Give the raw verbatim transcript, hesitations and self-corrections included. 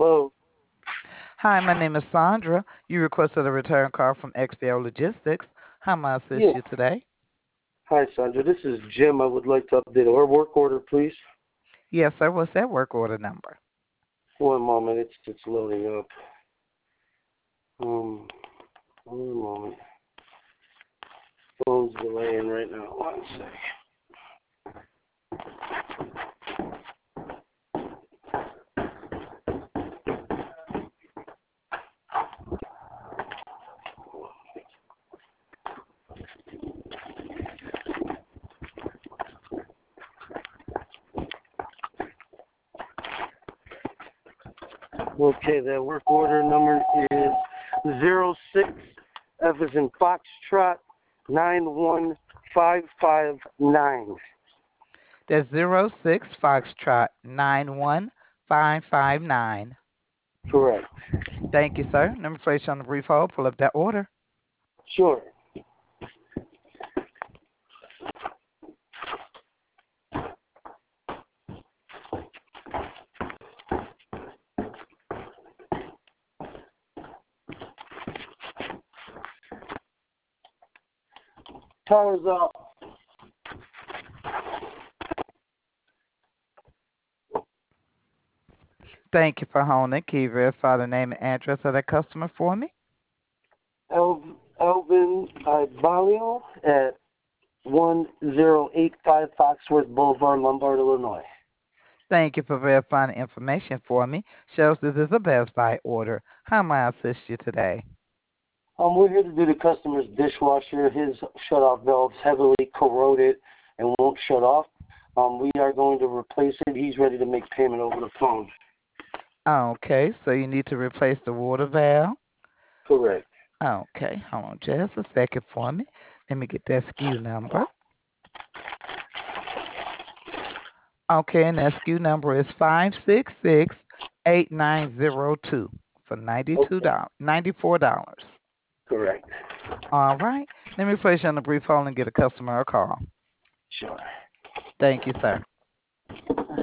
Hello. Hi, my name is Sandra. You requested a return call from X P O Logistics. How may I assist Yeah. you today? Hi, Sandra. This is Jim. I would like to update our work order, please. Yes, sir. What's that work order number? One moment. It's it's loading up. Um, one moment. Phone's delaying right now. One sec. Okay, that work order number is zero six F as in Foxtrot nine one five five nine. That's zero six Foxtrot nine one five five nine. Correct. Thank you, sir. Let me place you on the brief hold. Pull up that order. Sure. Power's off. Thank you for holding. Can you verify the name and address of that customer for me? El- Elvin Ibalio at one zero eight five Foxworth Boulevard, Lombard, Illinois. Thank you for verifying the information for me. Shows this is a Best Buy order. How may I assist you today? Um, we're here to do the customer's dishwasher. His shutoff valve's heavily corroded and won't shut off. Um, we are going to replace it. He's ready to make payment over the phone. Okay, so you need to replace the water valve. Correct. Okay, hold on just a second for me. Let me get that S K U number. Okay, and that S K U number is five six six eight nine zero two for ninety-two Okay. dollars ninety-four dollars. Correct. All right, let me place you on the brief hold and get a customer a call. Sure. Thank you, sir.